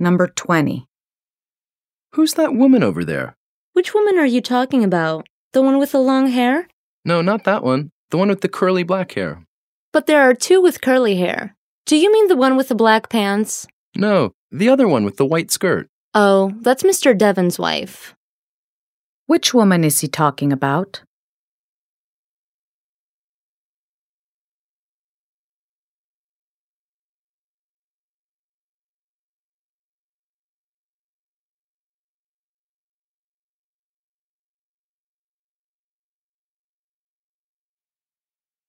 Number 20. Who's that woman over there? Which woman are you talking about? The one with the long hair? No, not that one. The one with the curly black hair. But there are two with curly hair. Do you mean the one with the black pants? No, the other one with the white skirt. Oh, that's Mr. Devon's wife. Which woman is he talking about?